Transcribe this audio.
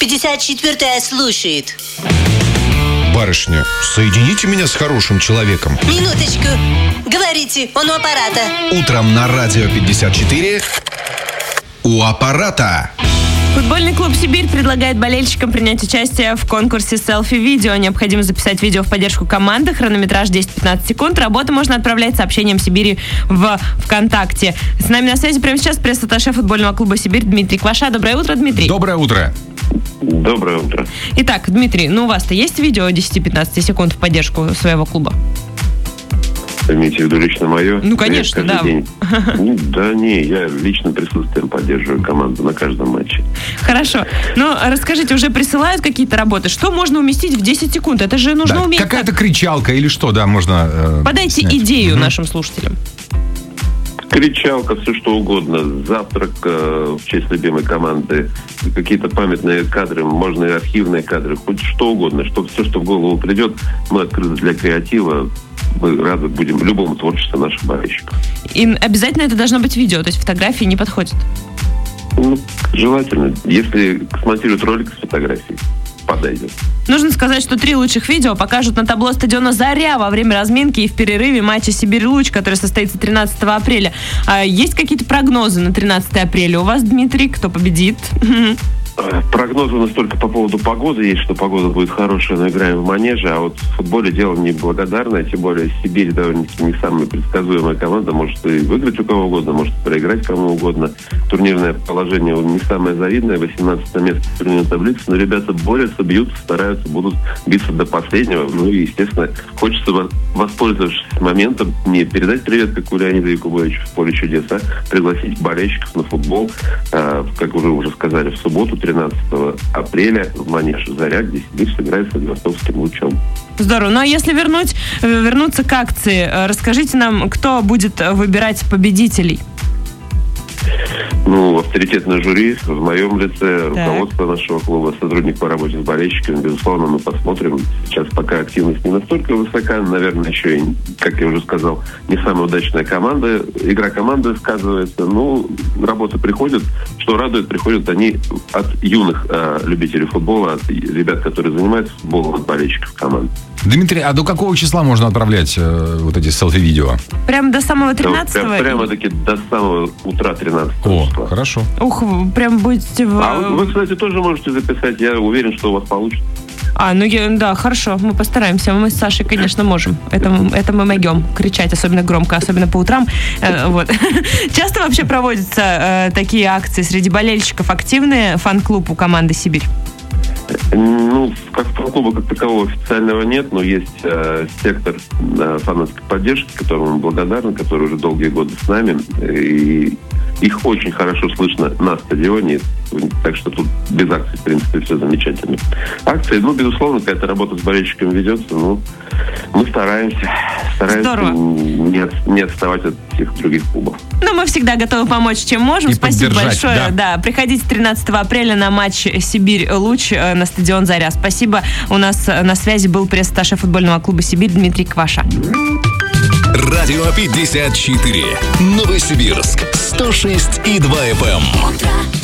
54-я слушает. Барышня, соедините меня с хорошим человеком. Минуточку. Говорите, он у аппарата. Утром на радио 54 у аппарата. Футбольный клуб «Сибирь» предлагает болельщикам принять участие в конкурсе селфи-видео. Необходимо записать видео в поддержку команды. Хронометраж 10-15 секунд. Работу можно отправлять сообщением «Сибири» в ВКонтакте. С нами на связи прямо сейчас пресс-атташе футбольного клуба «Сибирь» Дмитрий Кваша. Доброе утро, Дмитрий. Доброе утро. Доброе утро. Итак, Дмитрий, у вас-то есть видео 10-15 секунд в поддержку своего клуба? Имеете в виду лично мое? Ну, конечно, да. Да не, я личным присутствием поддерживаю команду на каждом матче. Хорошо. Но расскажите, уже присылают какие-то работы? Что можно уместить в 10 секунд? Это же нужно уметь. Какая-то кричалка или что, да, можно Подайте снять. идею нашим слушателям. Кричалка, все что угодно. Завтрак в честь любимой команды. Какие-то памятные кадры, можно и архивные кадры. Хоть что угодно. Все, что в голову придет, мы открыты для креатива. Мы рады будем любому творчеству наших болельщиков. И обязательно это должно быть видео, то есть фотографии не подходят? Желательно. Если смонтируют ролик с фотографией, подойдет. Нужно сказать, что 3 лучших видео покажут на табло стадиона «Заря» во время разминки и в перерыве матча «Сибирь-Луч», который состоится 13 апреля. Есть какие-то прогнозы на 13 апреля у вас, Дмитрий? Кто победит? Прогнозы у нас только по поводу погоды есть, что погода будет хорошая, но играем в манеже, а вот в футболе дело неблагодарное, тем более Сибирь довольно-таки не самая предсказуемая команда, может и выиграть у кого угодно, может проиграть кому угодно. Турнирное положение не самое завидное, 18 место в турнирной таблице, но ребята борются, бьются, стараются, будут биться до последнего. Ну и, естественно, хочется, воспользовавшись моментом, не передать привет, как у Леонида Якубовича в «Поле чудес», а пригласить болельщиков на футбол, как уже сказали, в субботу, 13 апреля в манеже «Заря», где Сибирь сыграет с Владивостокским «Лучом». Здорово. Ну а если вернуться к акции, расскажите нам, кто будет выбирать победителей? Авторитетное жюри в моем лице, руководство нашего клуба, сотрудник по работе с болельщиками, безусловно, мы посмотрим. Сейчас пока активность не настолько высока, наверное, еще и, как я уже сказал, не самая удачная команда. Игра команды сказывается. Работа приходит. Что радует, приходят они от юных любителей футбола, от ребят, которые занимаются футболом, от болельщиков команд. Дмитрий, а до какого числа можно отправлять вот эти селфи-видео? Прямо до самого 13-го? Прямо-таки до самого утра 13-го числа. Хорошо. Ух, прям будете в... вы, кстати, тоже можете записать. Я уверен, что у вас получится. Да, хорошо, мы постараемся. Мы с Сашей, конечно, можем. Это мы могем кричать, особенно громко, особенно по утрам. Часто вообще проводятся такие акции среди болельщиков? Активный фан-клуб у команды «Сибирь»? Как фан-клуба как такового официального нет, но есть сектор фанатской поддержки, которому мы благодарны, который уже долгие годы с нами. И их очень хорошо слышно на стадионе, так что тут без акций, в принципе, все замечательно. Акции, безусловно, какая-то работа с болельщиками ведется, мы стараемся не отставать от всех других клубов. Мы всегда готовы помочь, чем можем. И спасибо большое. Да, приходите 13 апреля на матч «Сибирь-Луч» на стадион «Заря». Спасибо. У нас на связи был пресс-атташе футбольного клуба «Сибирь» Дмитрий Кваша. Радио 54. Новосибирск. 106,2 FM.